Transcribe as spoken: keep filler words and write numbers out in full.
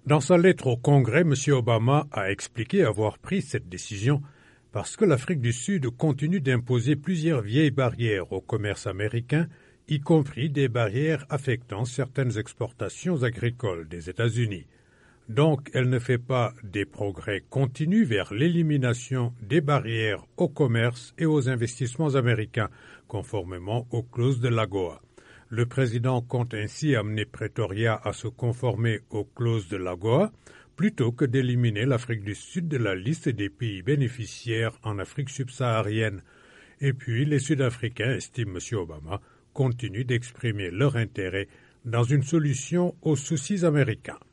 Dans sa lettre au Congrès, M. Obama a expliqué avoir pris cette décision parce que l'Afrique du Sud continue d'imposer plusieurs vieilles barrières au commerce américain, y compris des barrières affectant certaines exportations agricoles des États-Unis. Donc, elle ne fait pas des progrès continus vers l'élimination des barrières au commerce et aux investissements américains, conformément aux clauses de l'AGOA. Le président compte ainsi amener Pretoria à se conformer aux clauses de l'AGOA, plutôt que d'éliminer l'Afrique du Sud de la liste des pays bénéficiaires en Afrique subsaharienne. Et puis, les Sud-Africains, estime M. Obama, continuent d'exprimer leur intérêt dans une solution aux soucis américains.